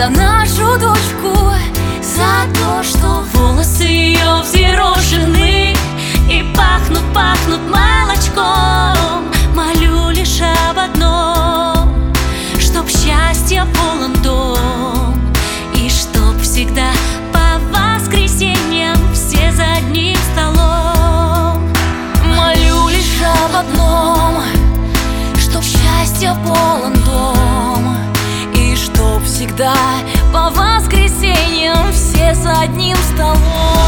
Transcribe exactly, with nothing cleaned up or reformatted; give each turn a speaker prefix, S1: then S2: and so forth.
S1: за нашу дочку, за то, что волосы ее взъерошены и пахнут, пахнут молочком. Молю лишь об одном, чтоб счастье полон дом, и чтоб всегда по воскресеньям все за одним столом. Молю лишь об одном, чтоб счастье полон дом, и чтоб всегда по воскресеньям все за одним столом.